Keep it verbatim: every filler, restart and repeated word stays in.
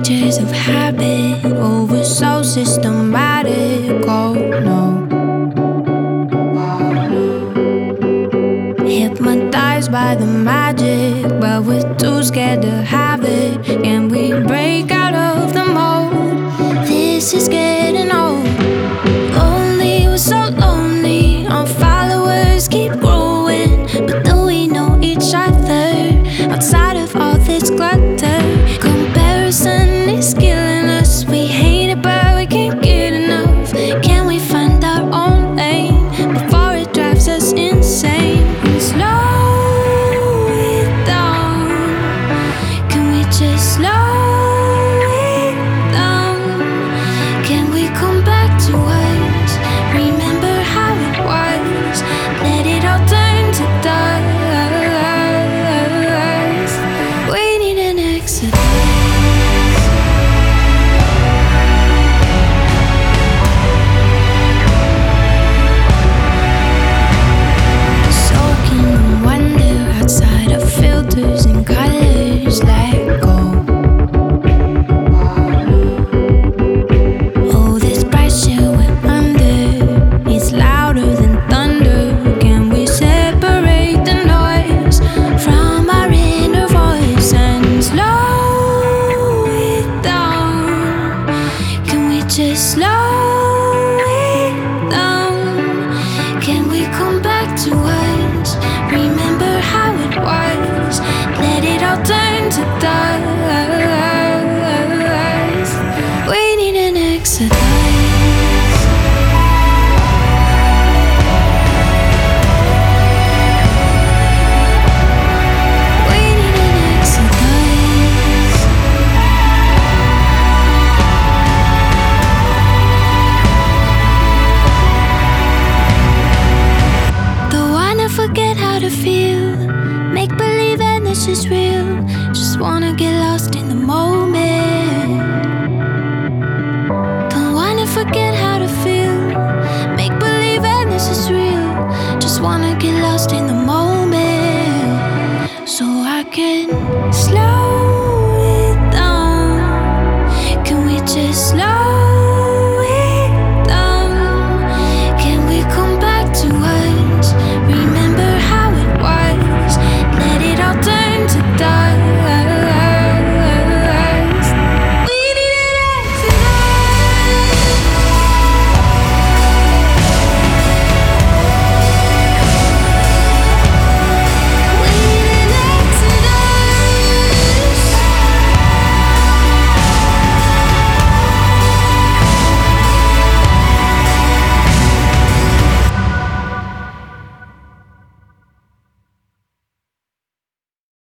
Creatures of habit, oh, we're so systematic. Oh no, hypnotized by the magic, but we're too scared to have it. Can we break out of the mold? This is getting old. Lonely, we're so lonely. Our followers keep growing, but do we know each other outside of all this clutter? Comparison is killing us. We hate it, but we can't get enough. Can we find our own lane before it drives us insane? And slow it down. Can we just slow it down? Can we come back to us? Remember how it was. Let it all turn to dust. We need an exodus. Filters and colors, let go. Oh, this pressure we're under, it's louder than thunder. Can we separate the noise from our inner voice and slow it down? Can we just slow it down? Can we come back to us? Remember how it was. Let it all turn to dust. We need an exodus. Forget how to feel, make believe and this is real. Just wanna get lost in the moment.